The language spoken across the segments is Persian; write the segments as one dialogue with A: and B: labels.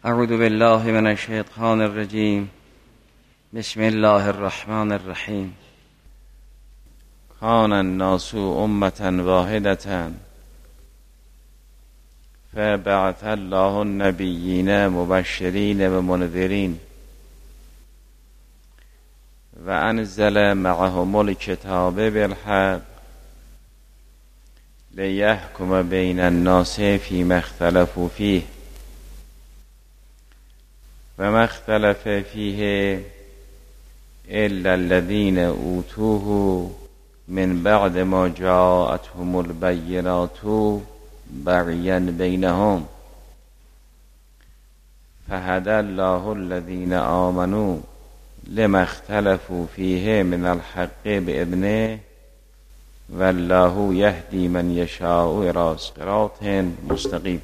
A: اعوذ بالله من الشیطان الرجیم. بسم الله الرحمن الرحیم. کان الناس امة واحدة فبعث الله النبیین مبشرین و منذرین و انزل معهم الکتاب بالحق لیحکم بین الناس فیما اختلفوا فیه و ما اختلف فیه الا الذین اوتوه من بعد ما جاءتهم البینات بغیا بینهم فهدی الله الذین آمنوا لما اختلفوا فیه من الحق باذنه والله یهدی من یشاء الی صراط مستقیم.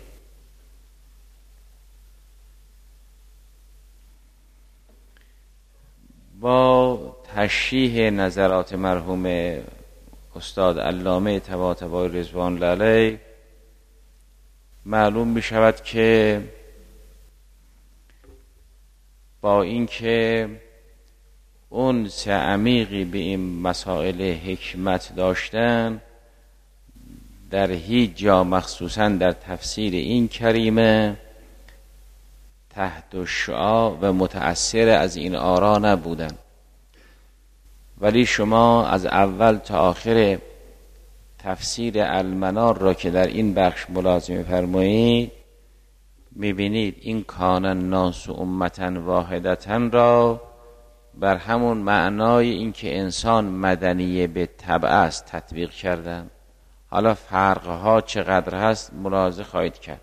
A: با تشریح نظرات مرحوم استاد علامه طباطبایی رضوان الله علیه معلوم می شود که با اینکه انس عمیقی به این مسائل حکمت داشتن، در هیچ جا مخصوصا در تفسیر این کریمه تحت شعاع و متأثر از این آرا نبودن، ولی شما از اول تا آخر تفسیر المنار را که در این بخش ملاحظه فرمایید میبینید این کان الناس امة واحدة را بر همون معنای این که انسان مدنی به طبع است تطبیق کردن. حالا فرقها چقدر هست ملاحظه خواهید کرد.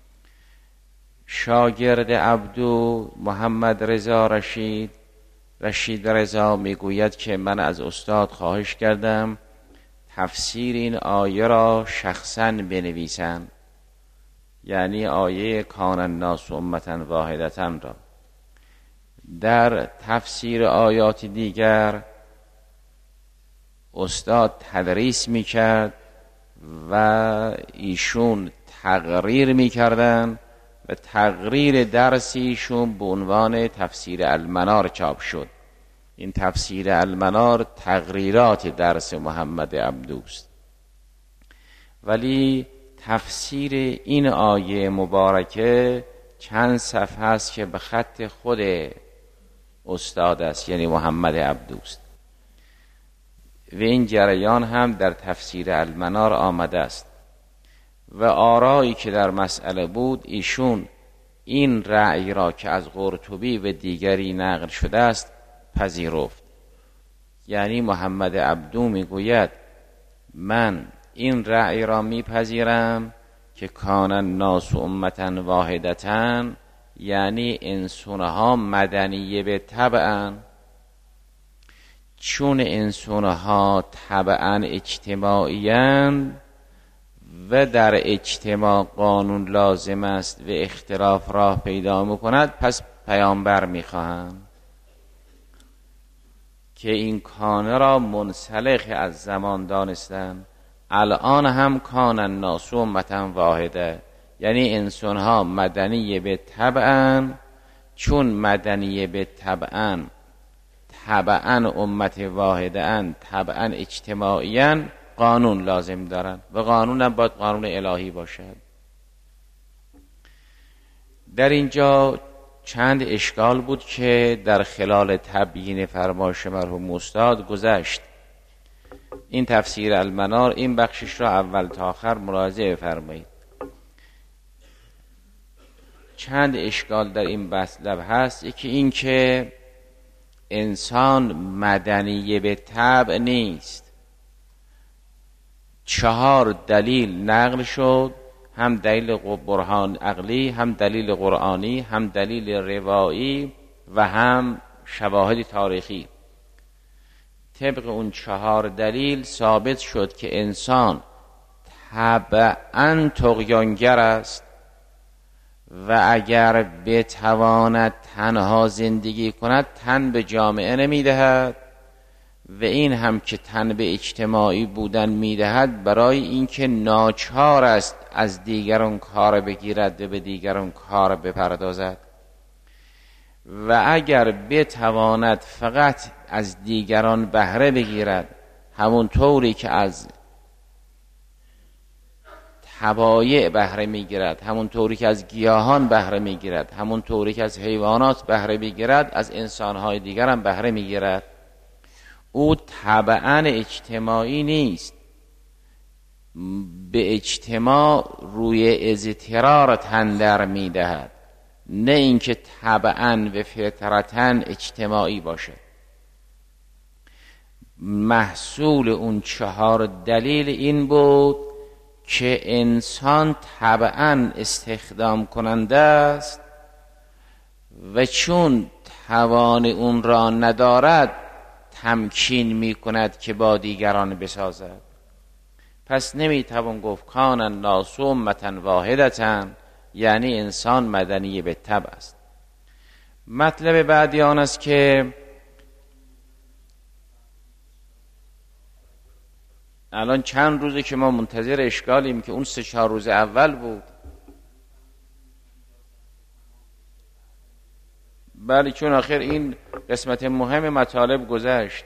A: شاگرد عبدو محمد رضا رشید رضا میگوید که من از استاد خواهش کردم تفسیر این آیه را شخصا بنویسند، یعنی آیه کان الناس امة واحدة را. در تفسیر آیات دیگر استاد تدریس میکرد و ایشون تقریر میکردن و تقریر درسیشون به عنوان تفسیر المنار چاپ شد. این تفسیر المنار تقریرات درس محمد عبدوست، ولی تفسیر این آیه مبارکه چند صفحه است که به خط خود استاد است، یعنی محمد عبدوست، و این جریان هم در تفسیر المنار آمده است و آرایی که در مسئله بود ایشون این رأی را که از قرطبی و دیگری نقل شده است پذیرفت. یعنی محمد عبدو میگوید من این رأی را میپذیرم که کان الناس امة واحدة، یعنی انسانها مدنی به طبعن، چون انسانها طبعا اجتماعی‌اند و در اجتماع قانون لازم است و اختلاف راه پیدا میکند، پس پیامبر میخواهند که این کانه را منسلخ از زمان دانستند. الان هم کان الناس امة واحده، یعنی انسانها مدنی به طبعن، چون مدنی به طبعن امت واحده ان، طبعا اجتماعیان، قانون لازم دارن و قانون هم باید قانون الهی باشد. در اینجا چند اشکال بود که در خلال تبیین فرمایش مرحوم استاد گذشت. این تفسیر المنار این بخشش را اول تا آخر مراجعه فرمایید. چند اشکال در این مطلب هست. یکی این که انسان مدنی به طبع نیست. 4 دلیل نقل شد، هم دلیل برهان عقلی، هم دلیل قرآنی، هم دلیل روایی و هم شواهد تاریخی. طبق اون 4 دلیل ثابت شد که انسان طبعاً طغیانگر است و اگر بتواند تنها زندگی کند تن به جامعه نمیدهد و این هم که تن به اجتماعی بودن میدهد برای اینکه ناچار است از دیگران کار بگیرد و به دیگران کار بپردازد و اگر بتواند فقط از دیگران بهره بگیرد، همون طوری که از طبایع بهره میگیرد، همون طوری که از گیاهان بهره میگیرد، همون طوری که از حیوانات بهره میگیرد، از انسانهای دیگر هم بهره میگیرد، او طبعاً اجتماعی نیست. به اجتماع روی اضطرار تن در میدهد، نه اینکه طبعاً و فطرتاً اجتماعی باشه. محصول اون 4 دلیل این بود که انسان طبعاً استخدام کننده است و چون توان اون را ندارد تمکین می کند که با دیگران بسازد. پس نمیتوان گفت کان الناس امة واحدة، یعنی انسان مدنی به طبع است. مطلب بعدی آن است که الان چند روزه که ما منتظر اشکالیم که اون 3-4 روز اول بود. بله، چون آخر این قسمت مهم مطالب گذشت.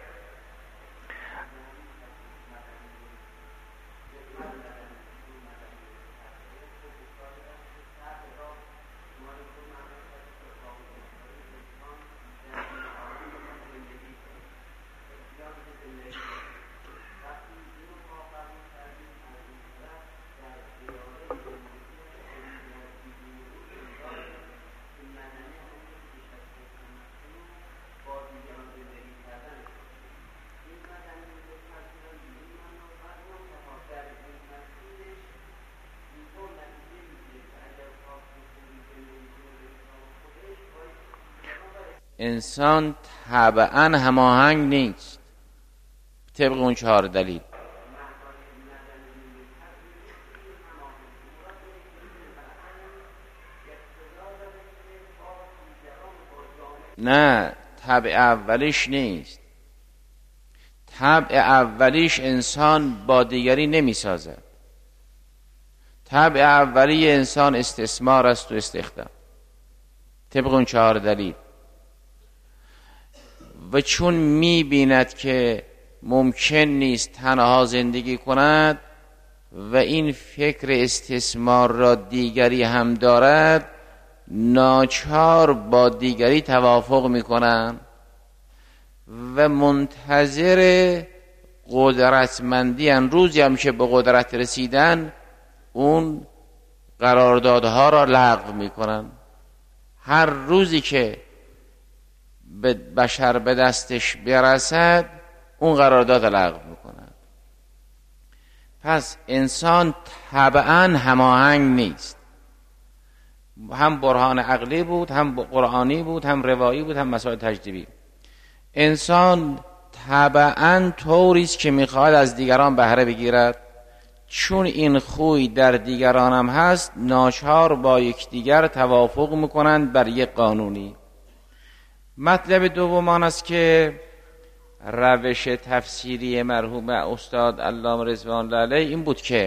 A: انسان طبعاً هماهنگ نیست طبق اون 4 دلیل. نه، طبع اولیش نیست. طبع اولیش انسان با دیگری نمی سازد. طبع اولی انسان استثمار است و استخدام طبق اون 4 دلیل. و چون می بیند که ممکن نیست تنها زندگی کند و این فکر استثمار را دیگری هم دارد، ناچار با دیگری توافق می کنند و منتظر قدرتمندی ان. روزی هم که به قدرت رسیدن اون قراردادها را لغو می کنند. هر روزی که بشر به دستش برسد اون قرارداد لغو میکند. پس انسان طبعاً هماهنگ نیست. هم برهان عقلی بود، هم قرآنی بود، هم روایی بود، هم مسائل تجریبی. انسان طبعاً طوریست که میخواد از دیگران بهره بگیرد. چون این خوی در دیگران هم هست، ناچار با یکدیگر توافق میکنند بر یک قانونی. مطلب دوم آن است که روش تفسیری مرحوم استاد علامه رضوان الله علیه این بود که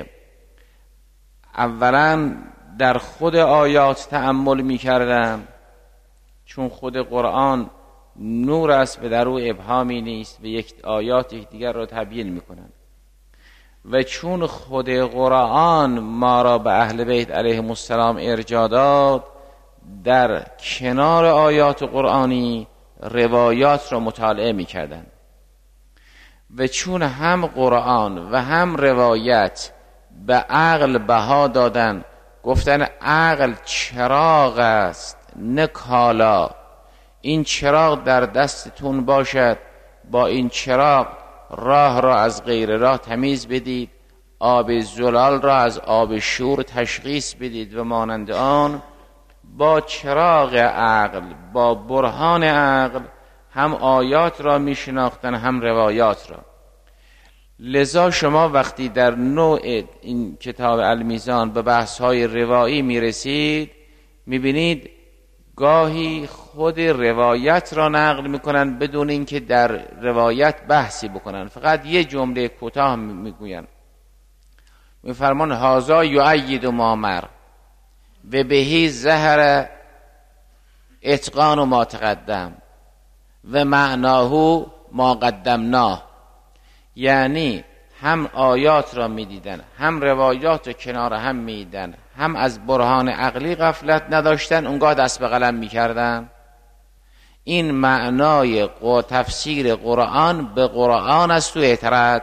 A: اولا در خود آیات تأمل می کردم، چون خود قرآن نور است و در او ابهامی نیست و یک آیات یکدیگر را تبیین می کنند. و چون خود قرآن ما را به اهل بیت علیهم السلام ارجاع داد، در کنار آیات قرآنی روایات را مطالعه می کردن. و چون هم قرآن و هم روایت به عقل بها دادن، گفتن عقل چراغ است نه کالا، این چراغ در دستتون باشد، با این چراغ راه را از غیر راه تمیز بدید، آب زلال را از آب شور تشخیص بدید و مانند آن. با چراغ عقل، با برهان عقل هم آیات را می شناختن هم روایات را. لذا شما وقتی در نوع این کتاب المیزان به بحث‌های روایی می رسید، می بینید گاهی خود روایت را نقل میکنن بدون اینکه در روایت بحثی بکنن، فقط یه جمله کوتاه میگوین. میفرمان هذا یؤید ما مر و بهی ظهر اتقان ما تقدم و معناه ما قدمناه. یعنی هم آیات را میدیدن، هم روایات را کنار هم میدیدن، هم از برهان عقلی غفلت نداشتن، اونگاه دست به قلم میکردن. این معنای تفسیر قرآن به قرآن است و اعتراض.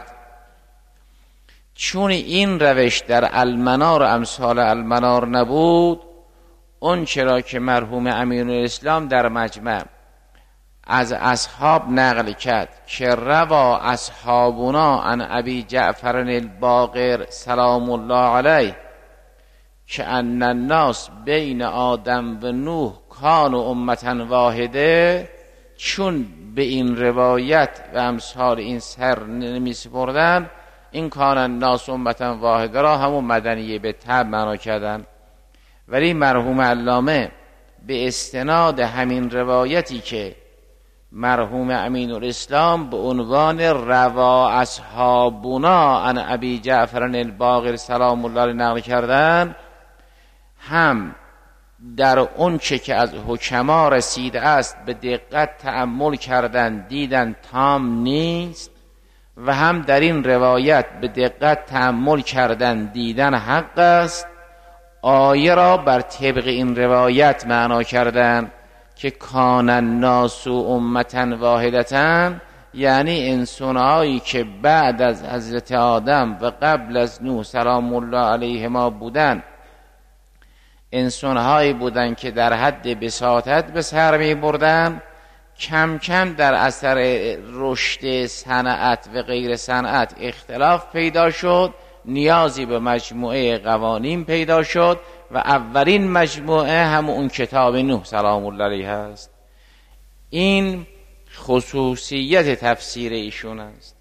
A: چون این روش در المنار و امثال المنار نبود، اون چرا که مرحوم امین الاسلام در مجمع از اصحاب نقل کرد که روا اصحابنا عن ابی جعفر الباقر سلام الله علیه که ان الناس بین آدم و نوح کانوا امتا واحده، چون به این روایت و امثال این سر نمی سپردن، این کان الناس امتا واحده را همون مدنیه به تبع معنا کردن. ولی مرحوم علامه به استناد همین روایتی که مرحوم امین الاسلام به عنوان روا اصحابنا عن ابی جعفر الباقر سلام الله نقل کردن، هم در اون چه که از حکما رسیده است به دقت تأمل کردن، دیدن تام نیست، و هم در این روایت به دقت تأمل کردن، دیدن حق است. آیه را بر طبق این روایت معنا کردن که کان الناس امتا واحدتا، یعنی انسانهایی که بعد از حضرت آدم و قبل از نوح سلام الله علیهما بودن، انسانهایی بودن که در حد بساطت به سر می بردن، کم کم در اثر رشد صنعت و غیر صنعت اختلاف پیدا شد، نیازی به مجموعه قوانین پیدا شد و اولین مجموعه هم اون کتاب نوح سلام الله علیه است. این خصوصیت تفسیر ایشون است.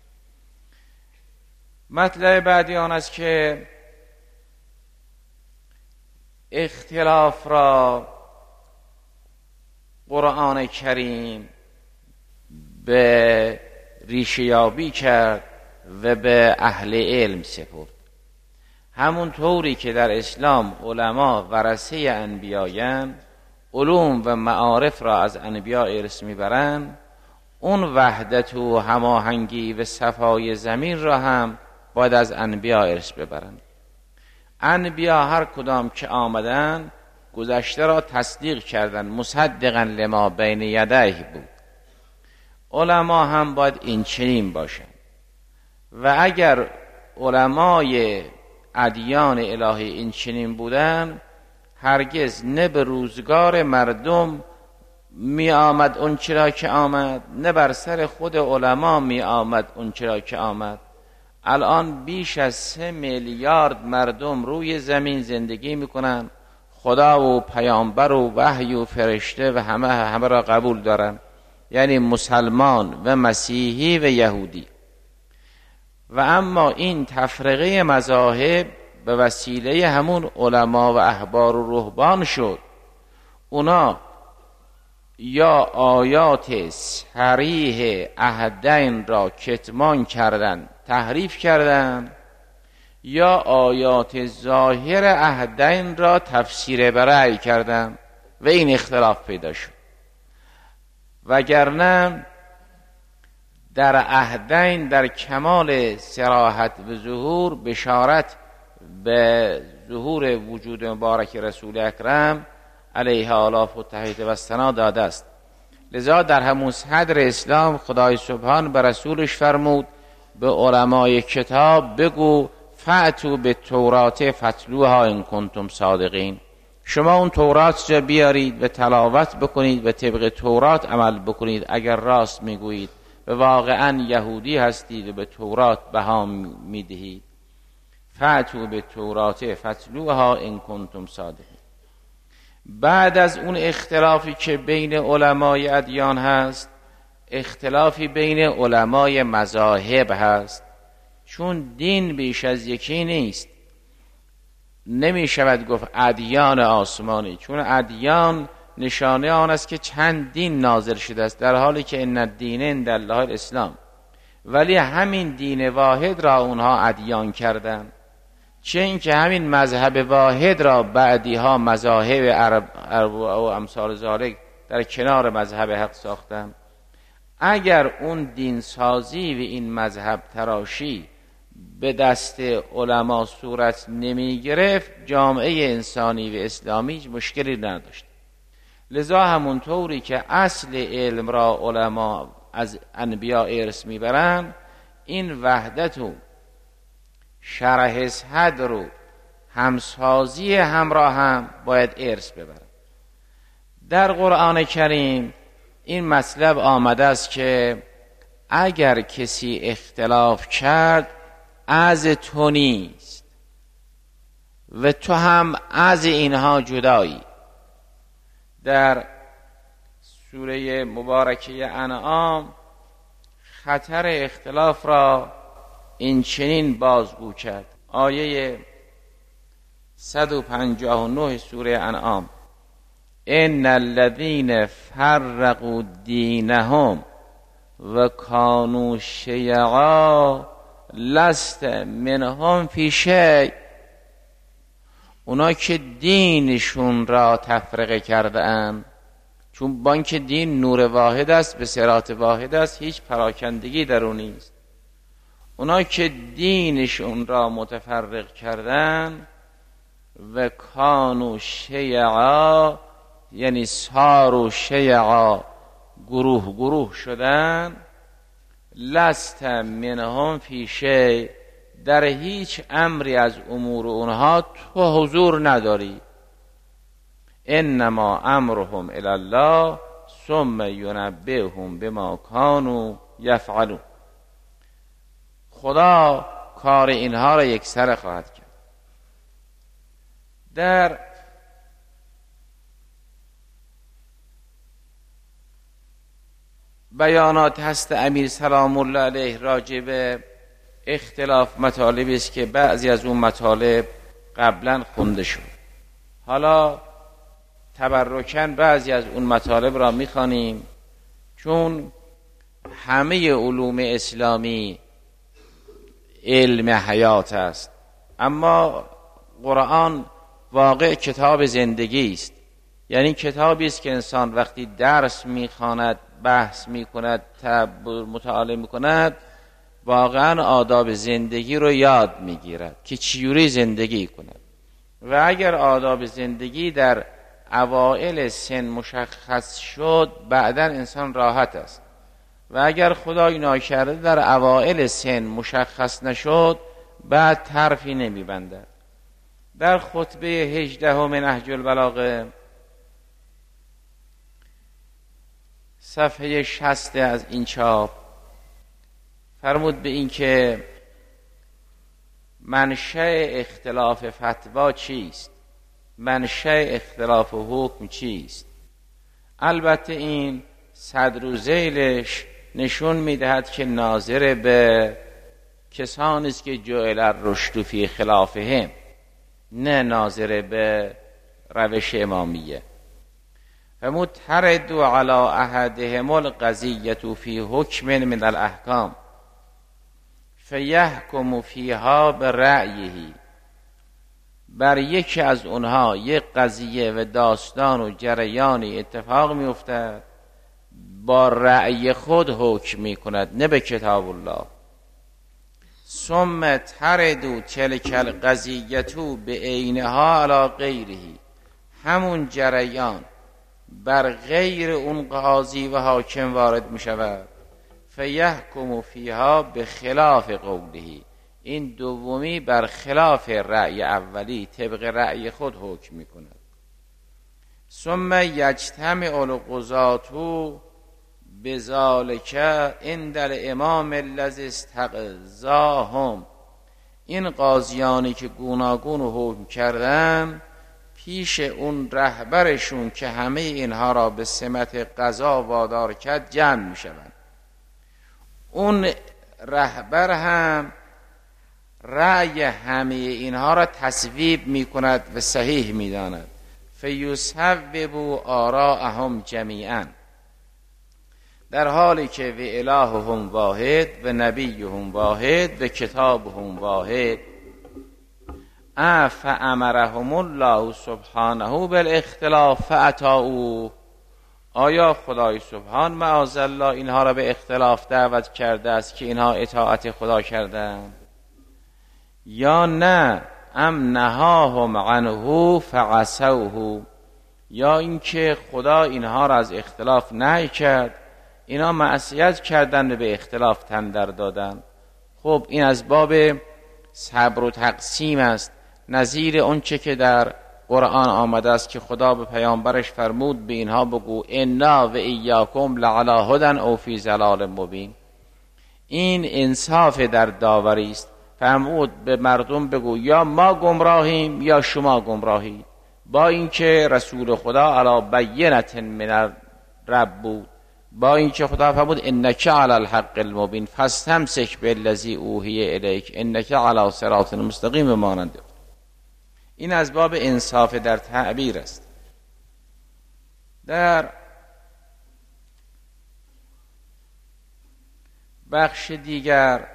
A: مطلب بعدی آن است که اختلاف را قرآن کریم به ریشه‌یابی کرد و به اهل علم سپرد. همون طوری که در اسلام علما ورثه انبیایند، علوم و معارف را از انبیا ارث میبرند، اون وحدت و هماهنگی و صفای زمین را هم باید از انبیا ارث ببرند. انبیا هر کدام که آمدن گذشته را تصدیق کردند، مصدقا لما بین یدیه بود. علما هم باید این چنین باشند. و اگر علمای ادیان الهی این چنین بودن، هرگز نه به روزگار مردم می آمد اون چرا که آمد، نه بر سر خود علما می آمد اون چرا که آمد. الان بیش از 3 میلیارد مردم روی زمین زندگی میکنن، خدا و پیامبر و وحی و فرشته و همه را قبول دارن، یعنی مسلمان و مسیحی و یهودی. و اما این تفرقه مذاهب به وسیله همون علما و احبار و رهبان شد. اونا یا آیات صریح عهدین را کتمان کردند، تحریف کردند، یا آیات ظاهر عهدین را تفسیر برای کردند و این اختلاف پیدا شد. وگرنه در عهدین در کمال صراحت و ظهور بشارت به ظهور وجود مبارک رسول اکرم علیه آلاف و تحیید و ثنا داده است. لذا در همون صدر اسلام خدای سبحان به رسولش فرمود به علمای کتاب بگو فأتوا بالتوراة فاتلوها ان کنتم صادقین، شما اون تورات را بیارید و تلاوت بکنید و طبق تورات عمل بکنید اگر راست میگویید و واقعا یهودی هستید و به تورات بها میدهید. فأتوا بالتوراة فاتلوها ان کنتم صادقین. بعد از اون اختلافی که بین علمای ادیان هست، اختلافی بین علمای مذاهب هست. چون دین بیش از یکی نیست، نمی شود گفت ادیان آسمانی، چون ادیان نشانه آن است که چند دین نازل شده است، در حالی که ان الدین عند الله الاسلام، ولی همین دین واحد را اونها ادیان کردند. چه اینکه همین مذهب واحد را بعدی ها مذاهب عرب و امثال ذالک در کنار مذهب حق ساختند. اگر اون دین سازی و این مذهب تراشی به دست علما صورت نمی گرفت، جامعه انسانی و اسلامی مشکلی نداشت. لذا همونطوری که اصل علم را علما از انبیا ارث میبرند، این وحدت و شرح صدر رو همسازی همراه هم باید ارث ببرند. در قرآن کریم این مطلب آمده است که اگر کسی اختلاف کرد از تو نیست و تو هم از اینها جدایی. در سوره مبارکه انعام خطر اختلاف را این چنین بازگو کرد. آیه 159 سوره انعام: ان الذين فرقوا دینهم و کانوا شیعا لست منهم فی شیء. اونا که دینشون را تفرقه کرده اند، چون بانک دین نور واحد است، به صراط واحد است، هیچ پراکندگی در اون نیست. اونا که دینشون را متفرق کردن و کانوا شیعا، یعنی صاروا شیعا، گروه گروه شدن، لست منهم فی شیء، در هیچ امری از امور اونها تو حضور نداری. انما امرهم الی الله ثم ینبئهم بما کانوا یفعلون. خدا کار اینها را یکسره خواهد کرد. در بیانات هست امیر سلام الله علیه راجع به اختلاف مطالبی است که بعضی از اون مطالب قبلا خونده شد. حالا تبرکاً بعضی از اون مطالب را میخوانیم، چون همه علوم اسلامی علم حیات است، اما قرآن واقع کتاب زندگی است. یعنی کتابی است که انسان وقتی درس میخواند، بحث میکند، مطالعه میکند، واقعا آداب زندگی رو یاد میگیرد که چجوری زندگی کند. و اگر آداب زندگی در اوائل سن مشخص شد، بعدا انسان راحت است. و اگر خدای ناکرده در اوائل سن مشخص نشد، بعد طرفی نمیبندد. در خطبه 18 نهج البلاغه صفحه 60 از این چاپ فرمود به این که منشأ اختلاف فتوا چیست، منشأ اختلاف حکم چیست. البته این صدر و ذیلش نشون میدهد که ناظر به کسانی است که جعل الرشد فی خلافهم، نه ناظر به روش امامیه. فرمود ترد علی احدهم القضیة فی حکم من الاحکام فیحکم فیها برأیه. بر یکی از اونها یک قضیه و داستان و جریانی اتفاق می افتد، با رأی خود حکم می کند، نه به کتاب الله. ثم تردو تلک القضیة بعینها علی غیره، همون جریان بر غیر اون قاضی و حاکم وارد می شود. فیحکم فیها بخلاف قوله، این دومی بر خلاف رأی اولی طبق رأی خود حکم می کند. ثم یجتمع القضاة بذالک عند الامام الذی استقضاهم، این قاضیانی که گوناگون حکم کردن پیش اون رهبرشون که همه اینها را به سمت قضا وادار کرد جمع می شوند. اون رهبر هم رأی همه اینها را تصویب می کند و صحیح می داند. فیصوبوا آراءهم جمیعا، در حالی که و الههم واحد و نبیهم واحد و کتابهم واحد. فامرهم الله سبحانه بالاختلاف فاتاؤوه، آیا خدای سبحان معاذالله اینها را به اختلاف دعوت کرده است که اینها اطاعت خدا کردند؟ یا نه ام نهاهم عنه فعصوه، یا اینکه خدا اینها را از اختلاف نهی کرد، اینا معصیت کردند و به اختلاف تن در دادند. خب این از باب صبر و تقسیم است، نظیر اونچه که در قرآن آمده است که خدا به پیامبرش فرمود به اینها بگو انا و ایاکم لعلی هدی او فی ضلال مبین. این انصاف در داوری است. فرمود به مردم بگو یا ما گمراهیم یا شما گمراهید، با اینکه رسول خدا علی بینة من الرب بود، با اینکه خدا فرمود انک علی الحق المبین فاستمسک بالذی اوحی الیک انک علی صراط مستقیم مانند. این از باب انصاف در تعبیر است. در بخش دیگر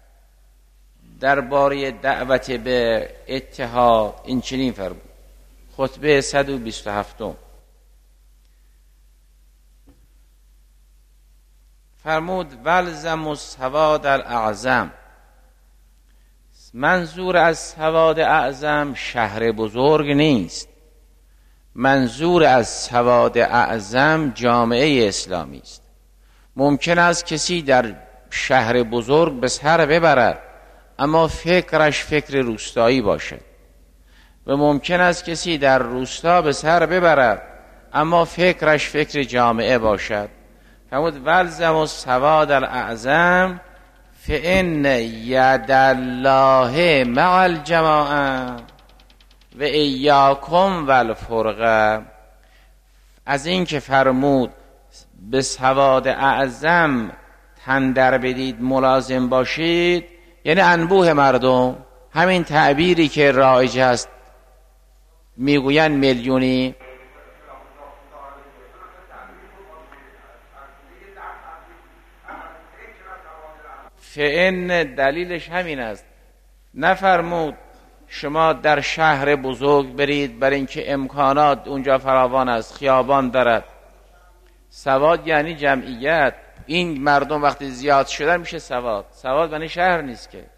A: درباره دعوت به اتحاد این چنین فرمود. خطبه 127 فرمود والزموا السواد الاعظم. منظور از سواد اعظم شهر بزرگ نیست، منظور از سواد اعظم جامعه اسلامی است. ممکن است کسی در شهر بزرگ به سر ببرد اما فکرش فکر روستایی باشد، و ممکن است کسی در روستا به سر ببرد اما فکرش فکر جامعه باشد. فرمود والزموا السواد الاعظم فان ید الله مع الجماعه و ایاکم والفرقه. از این که فرمود به سواد اعظم تن در بدید ملازم باشید، یعنی انبوه مردم، همین تعبیری که رایج است میگوین میلیونی. فإن دلیلش همین است. نفرمود شما در شهر بزرگ برید برای اینکه امکانات اونجا فراوان است، خیابان دارد. سواد یعنی جمعیت. این مردم وقتی زیاد شدن میشه سواد. سواد یعنی شهر نیست که.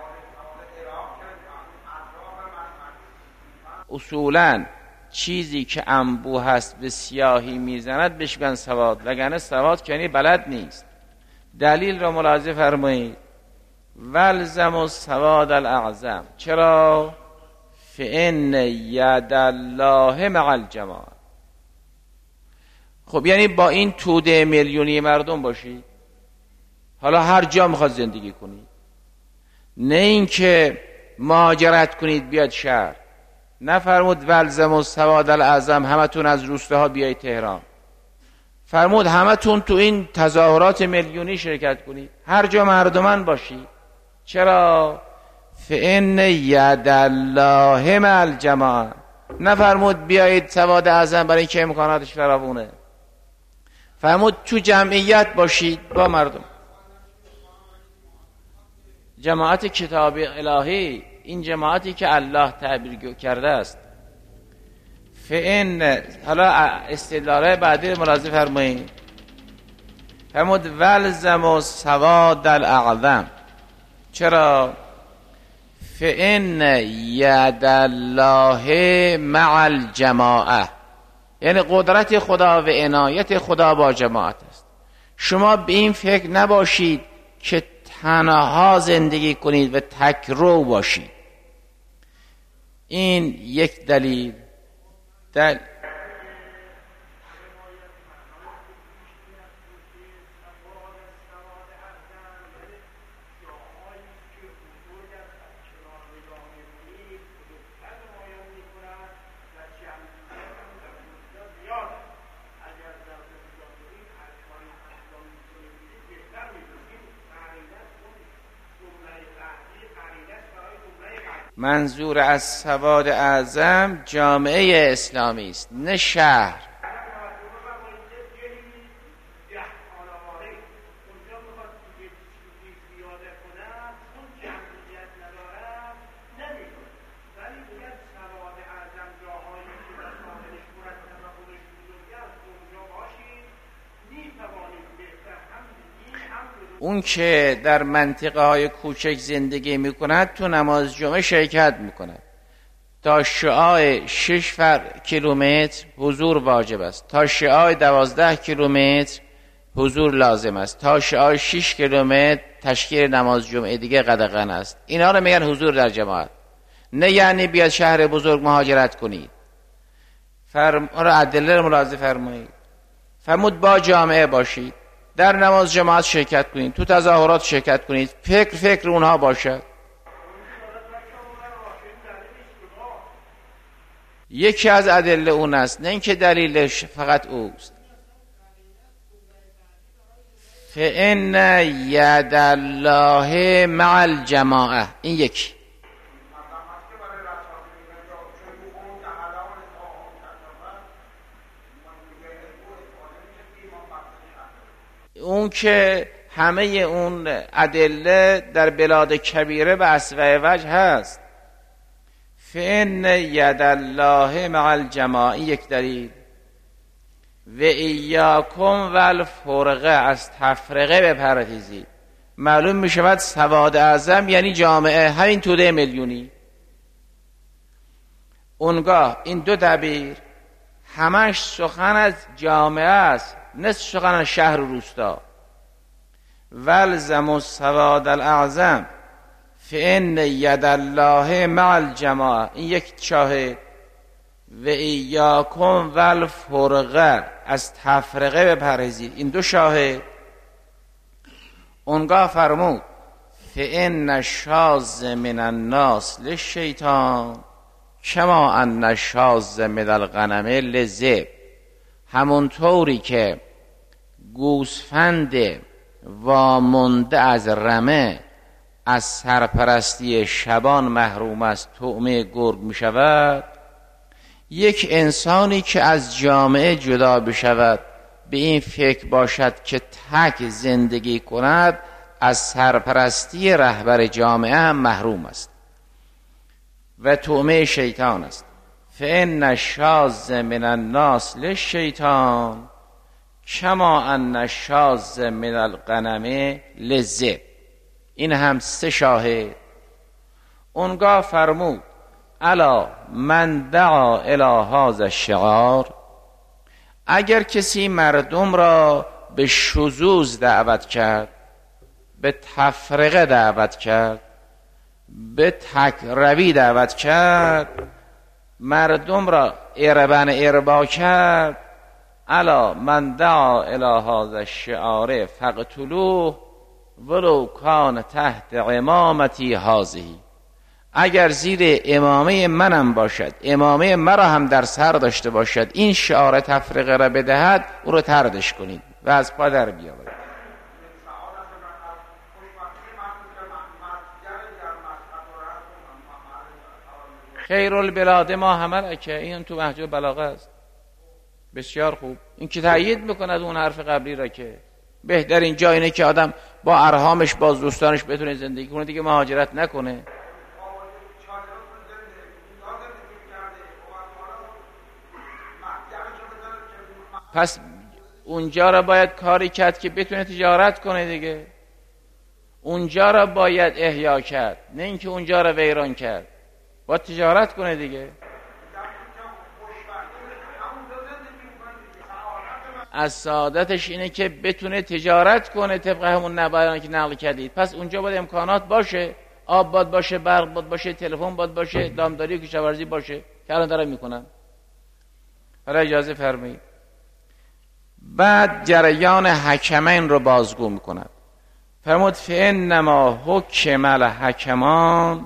A: اصولاً چیزی که انبوه هست به سیاهی میزند بهش میگن سواد، وگرنه سواد یعنی بلد نیست. دلیل را ملاحظه فرمایید. والزموا السواد الاعظم. چرا؟ فإن ید الله مع الجماعه. خب یعنی با این توده میلیونی مردم باشید، حالا هر جا میخواد زندگی کنید، نه اینکه مهاجرت کنید بیاد شهر. نفرمود والزموا السواد الاعظم همتون از روستاها بیایید تهران. فرمود همتون تو این تظاهرات میلیونی شرکت کنید، هر جا مردمان باشید. چرا؟ فإن ید الله مع الجماعه. نفرمود بیایید سواد اعظم برای اینکه امکاناتش فراوونه. فرمود تو جمعیت باشید با مردم. جماعت کتاب الهی، این جماعتی که الله تعبیر کرده است. فإن، حالا استدلال بعدی ملاحظه فرمایید. فرمود والزموا السواد الاعظم. چرا؟ فإن ید الله مع الجماعه، یعنی قدرت خدا و عنایت خدا با جماعت است. شما به این فکر نباشید که تنها زندگی کنید و تک رو باشید. این یک دلیل. منظور از سواد اعظم جامعه اسلامی است، نه شهر. اون که در منطقه های کوچک زندگی میکند تو نماز جمعه شرکت میکند. تا شعاع 6 کیلومتر حضور واجب است، تا شعاع 12 کیلومتر حضور لازم است، تا شعاع 6 کیلومتر تشکیل نماز جمعه دیگه قدغن است. اینا رو میگن حضور در جماعت، نه یعنی بیاد شهر بزرگ مهاجرت کنید. ادله رو ملاحظه فرمایید. فرمود با جامعه باشید، در نماز جماعت شرکت کنید، تو تظاهرات شرکت کنید، فکر اونها باشد. یکی از ادله اون است، نه اینکه دلیلش فقط اوست. فإن ید الله مع الجماعه، این یکی. اون که همه اون ادله در بلاد کبیره به اسوأ وجه هست. فإن ید الله مع الجماعه، یک دلیل. و ایاکم والفرقه، از تفرقه بپرهیزید. معلوم می شود سواد اعظم یعنی جامعه، همین توده میلیونی. اونگاه این دو تعبیر همش سخن از جامعه است، نه سخن از شهر و روستا. والزم السواد الاعظم فإن ید الله مع الجماعه، این یک شاهد. و ایاکم والفرقه، از تفرقه بپرهیزید، این دو شاهد. اونگاه فرمود فإن الشاذ من الناس للشیطان کما ان الشاذ من الغنم للذئب. همونطوری که گوسفند وامانده از رمه از سرپرستی شبان محروم است، طعمه گرگ می شود، یک انسانی که از جامعه جدا بشود به این فکر باشد که تک زندگی کند، از سرپرستی رهبر جامعه هم محروم است و طعمه شیطان است. فإن الشاذ من الناس للشیطان کما ان الشاذ من الغنم للذئب. این هم سه شاهد. اونگاه فرمود الا من دعا الی هذا الشعار، اگر کسی مردم را به شذوذ دعوت کرد، به تفرقه دعوت کرد، به تکروی دعوت کرد، مردم را اربا کرد، الا من دعا الی هذا الشعار فاقتلوه ولو کان تحت امامتی هذه. اگر زیر امامه منم باشد، امامه مرا هم در سر داشته باشد، این شعار تفرقه را بدهد، او را طردش کنید و از پا در بیاورید. خیر البلاد ما هملکه، این تو محجوب بلاغه است. بسیار خوب. این که تأیید میکند اون حرف قبلی را که بهترین جا اینه که آدم با ارحامش، با دوستانش بتونه زندگی کنه، دیگه مهاجرت نکنه. پس اونجا را باید کاری کرد که بتونه تجارت کنه دیگه. اونجا را باید احیا کرد، نه اینکه اونجا را ویران کرد. باید تجارت کنه دیگه. از سعادتش اینه که بتونه تجارت کنه طبق همون نبایانی که نقل کردید. پس اونجا باید امکانات باشه، آب باید باشه، برق باید باشه، تلفن باید باشه، دامداری و کشاورزی باشه که الان دارن میکنن. حالا اجازه فرمایید. بعد جریان حکمین رو بازگو میکنند. فرمود فإنما حکم الحکمان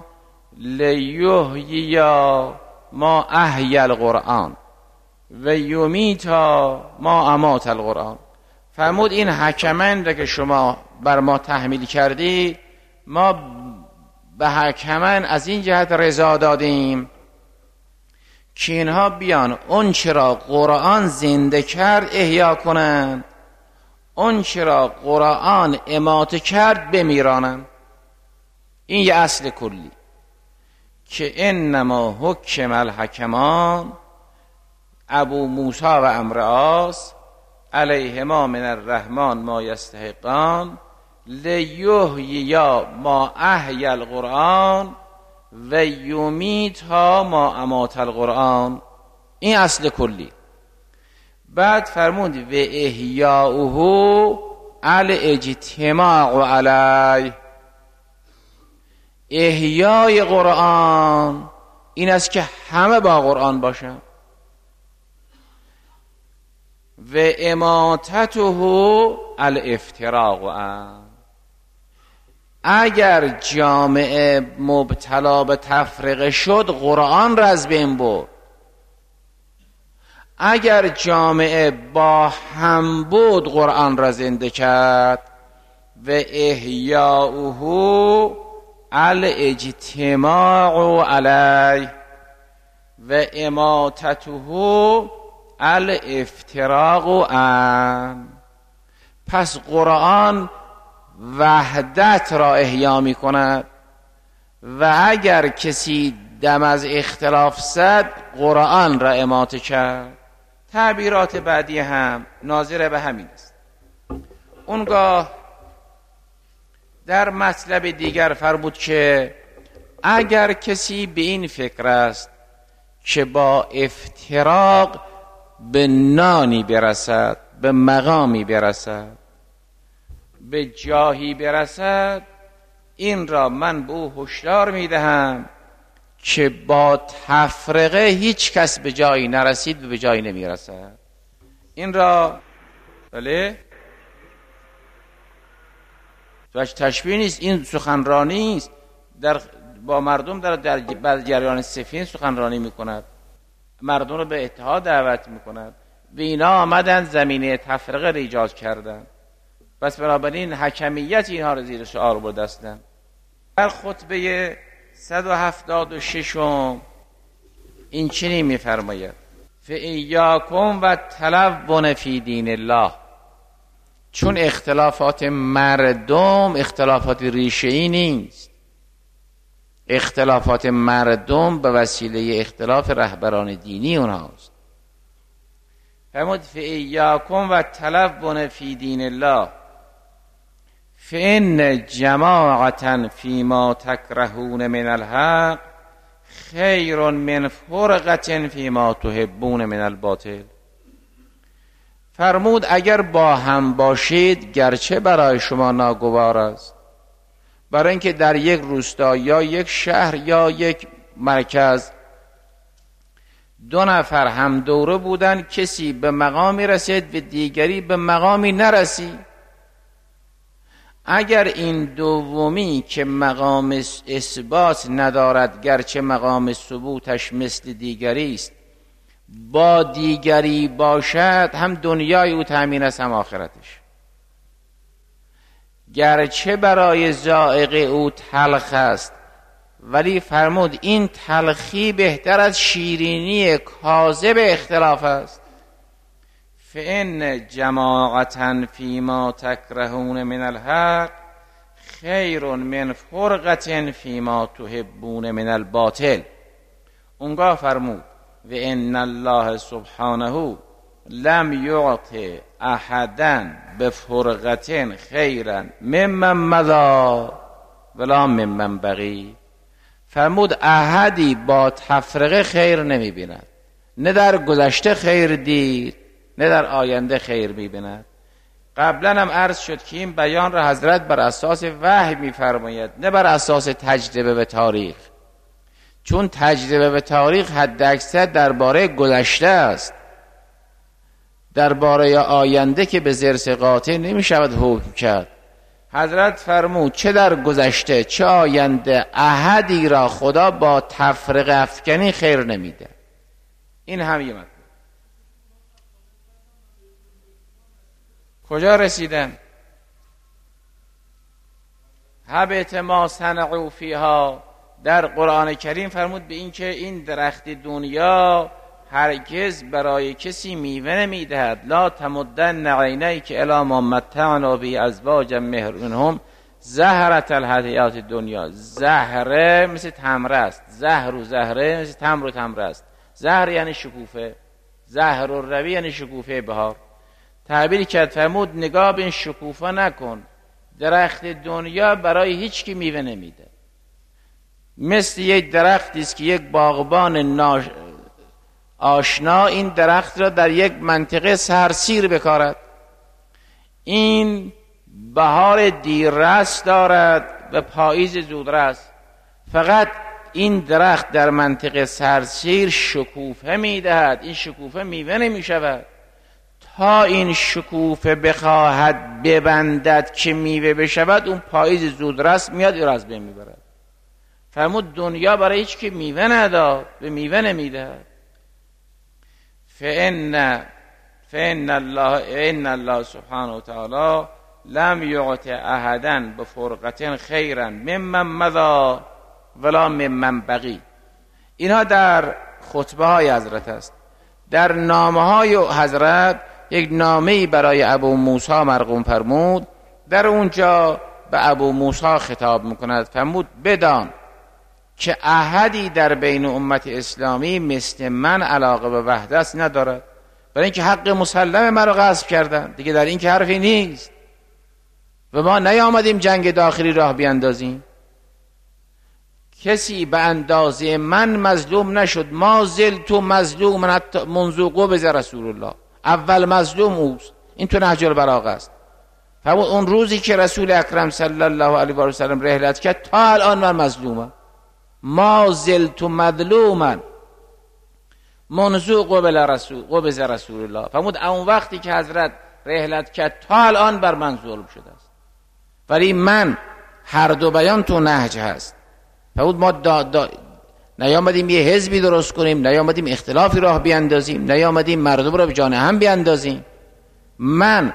A: لیحییا ما احیا القرآن و یمیتا ما امات القرآن. فرمود این حکمین را که شما بر ما تحمیل کردی، ما به حکمن از این جهت رضا دادیم که اینها بیان اون چرا قرآن زنده کرد احیا کنند، اون چرا قرآن اماته کرد بمیرانند. این یه اصل کلی که انما حکم الحکمان ابو موسی و عمرو عاص علیهما من الرحمن ما یستحقان لیحییا ما احیا القرآن و یمیتها ما امات القرآن. این اصل کلی. بعد فرمود و احیاؤه الاجتماع علیه، احیای قرآن این است که همه با قرآن باشن. و اماتته الافتراق عن، اگر جامعه مبتلا به تفرقه شد قرآن را از بین برد، اگر جامعه با هم بود قرآن را زنده کرد. و احیاؤه الاجتماع علیه و اماتته الافتراق عن. پس قرآن وحدت را احیا می کند و اگر کسی دم از اختلاف زد قرآن را اماته کرد. تعبیرات بعدی هم ناظر به همین است. اونگاه در مطلب دیگر فرمود که اگر کسی به این فکر است که با افتراق به نانی برسد، به مقامی برسد، به جاهی برسد، این را من به او هشدار میدهم که با تفرقه هیچ کس به جایی نرسید و به جایی نمیرسد. این را بله تشبیه نیست، این سخنرانی است. با مردم در بعض جریان سفین سخنرانی میکند، مردم رو به اتحاد دعوت میکند و اینا آمدن زمینه تفرقه را ایجاد کردن. پس بنابراین حکمیت اینها رو زیر شعار برده هستند. در خطبه 176 این چنین میفرماید فایاکم و تلون فی دین الله، چون اختلافات مردم اختلافات ریشه‌ای نیست، اختلافات مردم به وسیله اختلاف رهبران دینی اونهاست. فرمود فایاکم و تلون فی دین الله فإن جماعة فيما تكرهون من الحق خیر من فرقة فيما تحبون من الباطل. فرمود اگر با هم باشید گرچه برای شما ناگوار است، برای اینکه در یک روستا یا یک شهر یا یک مرکز دو نفر هم دوره بودن، کسی به مقامی رسید و دیگری به مقامی نرسید، اگر این دومی که مقام اثبات ندارد گرچه مقام ثبوتش مثل دیگری است با دیگری باشد، هم دنیای او تامین است هم آخرتش، گرچه برای ذائقه او تلخ است، ولی فرمود این تلخی بهتر از شیرینی کاذب اختلاف است. فإن جماعة فيما تكرهون من الحق خیر من فرقة فيما تحبون من الباطل. اونگاه فرمود و ان الله سبحانه لم یعط احدا بفرقة خیرا ممن مضى ولا ممن بقی. فرمود احدی با تفرقه خیر نمی بیند، نه در گذشته خیر دید نه در آینده خیر می‌بیند. قبلا هم عرض شد که این بیان را حضرت بر اساس وحی می‌فرماید، نه بر اساس تجربه و تاریخ، چون تجربه و تاریخ حد اکثر درباره گذشته است، درباره آینده که به ضرس قاطع نمی‌شود حکم کرد. حضرت فرمود چه در گذشته چه آینده احدی را خدا با تفرقه افکنی خیر نمیده. این هم یه مطلب. کجا رسیدن؟ حبط ما صنعوا فیها. در قرآن کریم فرمود به این که این درخت دنیا هرگز برای کسی میوه نمیدهد. لا تمدن عینیک الی ما متعنا به ازواجا منهم زهرة الحیات دنیا. زهره مثل تمر است، زهر و زهره مثل تمر و تمر است. زهر یعنی شکوفه، زهر و روی یعنی شکوفه بهار. تعبیر کرد فرمود نگاه به این شکوفه نکن، درخت دنیا برای هیچ کی میوه نمیده. مثل یک درختی است که یک باغبان آشنا این درخت را در یک منطقه سرسیر بکارد. این بهار دیررس دارد و پاییز زودرس. فقط این درخت در منطقه سرسیر شکوفه میدهد، این شکوفه میوه نمیشود. تا این شکوفه بخواهد ببندد که میوه بشود، اون پاییز زودرس میاد او را از بین میبرد. فرمود دنیا برای هیچ که میوه نداد، به میوه نمیدهد. فإن الله سبحانه و تعالی لم یعط احدا بفرقة خیرا ممن مضى ولا ممن بقی. اینها در خطبه های حضرت است. در نامه های حضرت یک نامه‌ای برای ابو موسی مرقوم فرمود، در اونجا به ابو موسی خطاب میکند. فرمود بدان که احدی در بین امت اسلامی مثل من علاقه به وحدت ندارد، برای اینکه حق مسلم مرا غصب کردن دیگه، در این که حرفی نیست. و ما نیامدیم جنگ داخلی راه بیاندازیم. کسی به اندازه من مظلوم نشد. ما زلت مظلوم منذ قبض رسول الله. اول مظلوم اوست. این تو نهج البلاغه است. فرمود اون روزی که رسول اکرم صلی الله علیه و سلم رحلت کرد تا الان من مظلومم. ما زلت مظلوما منذ قبض رسول الله. فرمود اون وقتی که حضرت رحلت کرد تا الان بر من ظلم شده است. ولی من هر دو بیان تو نهج هست. فرمود ما نیامدیم یه حزبی درست کنیم، نیامدیم اختلافی راه بیاندازیم، نیامدیم مردم را به جان هم بیاندازیم. من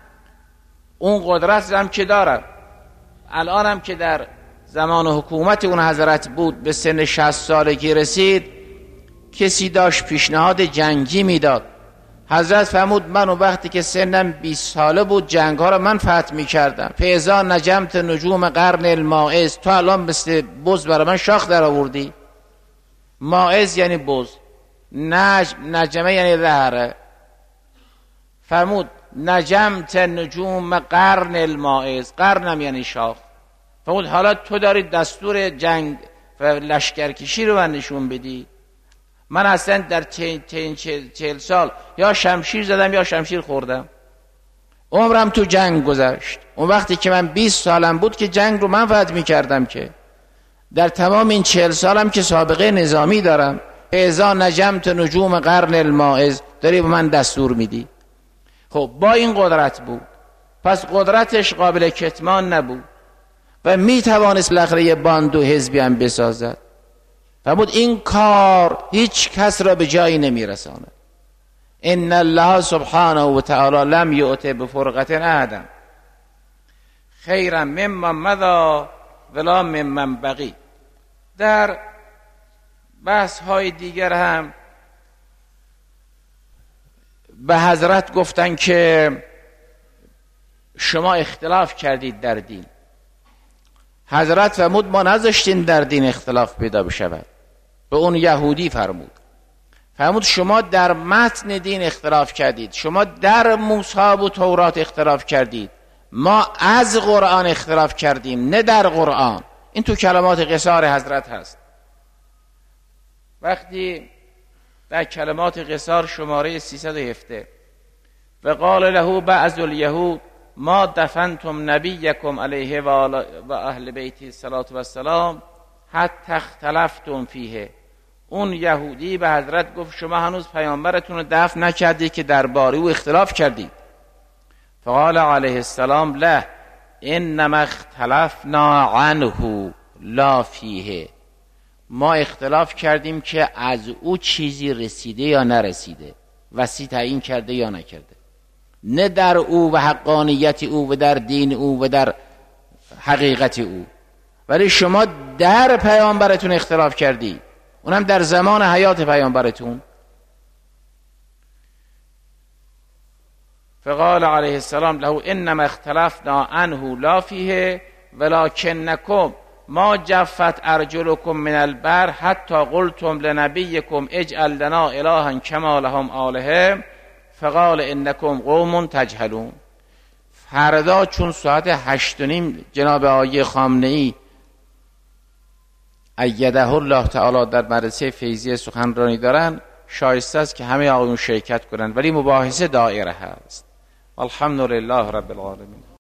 A: اون قدرت هم که دارم، الانم که در زمان حکومت اون حضرت بود به سن 60 سالگی رسید، کسی داشت پیشنهاد جنگی میداد. حضرت فرمود من اون وقتی که سنم 20 ساله بود جنگ ها را من فتح می کردم. فیضا نجمت نجوم قرن الماعز. تو الان مثل بز برای من شاخ در آوردی. ماعز یعنی بز، نجمه یعنی رهره. فرمود نجمت نجوم قرن الماعز، قرنم یعنی شاخ. فرمود حالا تو داری دستور جنگ و لشکرکشی رو من نشون بدی. من اصلا در 40 سال یا شمشیر زدم یا شمشیر خوردم. عمرم تو جنگ گذشت. اون وقتی که من 20 سالم بود که جنگ رو من فتح می کردم، که در تمام این 40 سالم که سابقه نظامی دارم. اذا نجمت نجوم قرن الماعز، داری به من دستور میدی. خب با این قدرت بود، پس قدرتش قابل کتمان نبود و می توانست لخره باند و حزبی هم بسازد. فرمود این کار هیچ کس را به جایی نمی رساند. ان الله سبحانه و تعالی لم یعط بفرقة احدا خیرا ممن مضى ولا ممن بقی. در بحث های دیگر هم به حضرت گفتن که شما اختلاف کردید در دین. حضرت فرمود ما نذاشتیم در دین اختلاف پیدا بشود. به اون یهودی فرمود شما در متن دین اختلاف کردید، شما در موسی و تورات اختلاف کردید، ما از قرآن اختلاف کردیم نه در قرآن. این تو کلمات قصار حضرت هست. وقتی در کلمات قصار شماره 317 و قال له بعض الیهود ما دفنتم نبیکم علیه و اهل بیت صلوات و السلام حتی اختلفتم فیه. اون یهودی به حضرت گفت شما هنوز پیامبرتون رو دفن نکردید که درباره او اختلاف کردید. فقال علیه السلام لا انما اختلفنا عنه لا فیه. ما اختلاف کردیم که از او چیزی رسیده یا نرسیده، وصی تعیین کرده یا نکرده، نه در او و حقانیت او و در دین او و در حقیقت او، ولی شما در پیامبرتون اختلاف کردی، اونم در زمان حیات پیامبرتون. فقال علیه السلام له انما اختلفنا عنه لا فیه ولکنکم ما جفت ارجلکم من البر حتی قلتم لنبیکم اجعل لنا الها کما لهم آلهه فقال انکم قوم تجهلون. فردا چون ساعت 8:30 جناب آقای خامنه‌ای ایده الله تعالی در مدرسه فیضیه سخنرانی دارن، شایسته است که همه آقایون شرکت کنن، ولی مباحثه دائره هست. الحمدلله رب العالمین.